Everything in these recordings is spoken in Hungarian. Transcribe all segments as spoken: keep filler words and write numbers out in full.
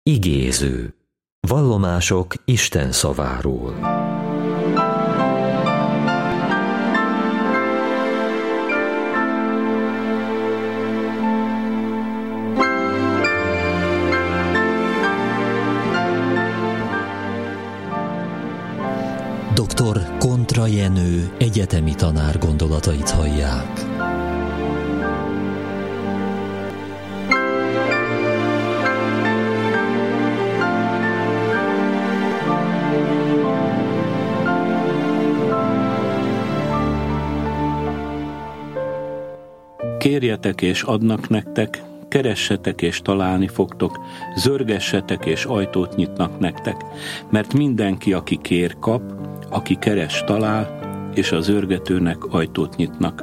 Igéző. Vallomások Isten szaváról. doktor Kontra Jenő egyetemi tanár gondolatait hallják. Kérjetek és adnak nektek, keressetek és találni fogtok, zörgessetek és ajtót nyitnak nektek, mert mindenki, aki kér, kap, aki keres, talál, és a zörgetőnek ajtót nyitnak.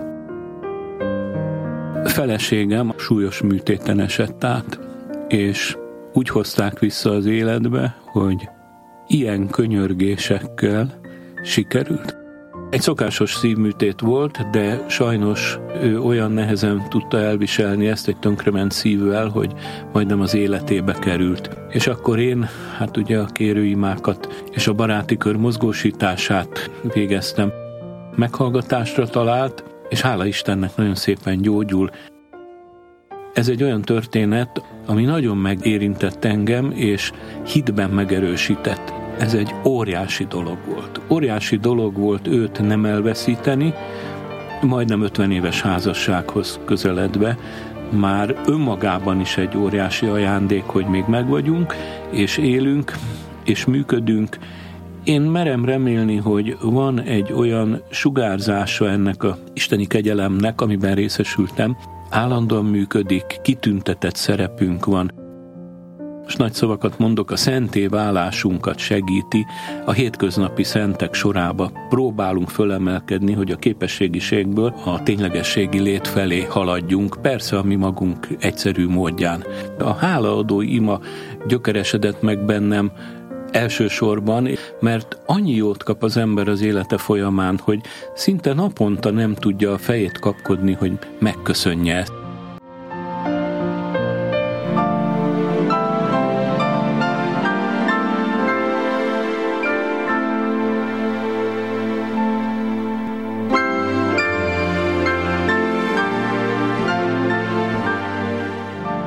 Feleségem súlyos műtéten esett át, és úgy hozták vissza az életbe, hogy ilyen könyörgésekkel sikerült. Egy szokásos szívműtét volt, de sajnos ő olyan nehezen tudta elviselni ezt egy tönkrement szívvel, hogy majdnem az életébe került. És akkor én, hát ugye a kérőimákat és a baráti kör mozgósítását végeztem. Meghallgatásra talált, és hála Istennek nagyon szépen gyógyul. Ez egy olyan történet, ami nagyon megérintett engem, és hitben megerősített. Ez egy óriási dolog volt. Óriási dolog volt őt nem elveszíteni, majdnem ötven éves házassághoz közeledve, már önmagában is egy óriási ajándék, hogy még megvagyunk, és élünk, és működünk. Én merem remélni, hogy van egy olyan sugárzása ennek a isteni kegyelemnek, amiben részesültem, állandóan működik, kitüntetett szerepünk van. És nagy szavakat mondok, a szenté válásunkat segíti, a hétköznapi szentek sorába próbálunk fölemelkedni, hogy a képességiségből a ténylegességi lét felé haladjunk, persze a mi magunk egyszerű módján. A hálaadó ima gyökeresedett meg bennem elsősorban, mert annyi jót kap az ember az élete folyamán, hogy szinte naponta nem tudja a fejét kapkodni, hogy megköszönje ezt.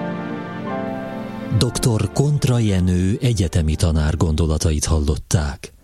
doktor Kontra Jenő egyetemi tanár gondolatait hallották.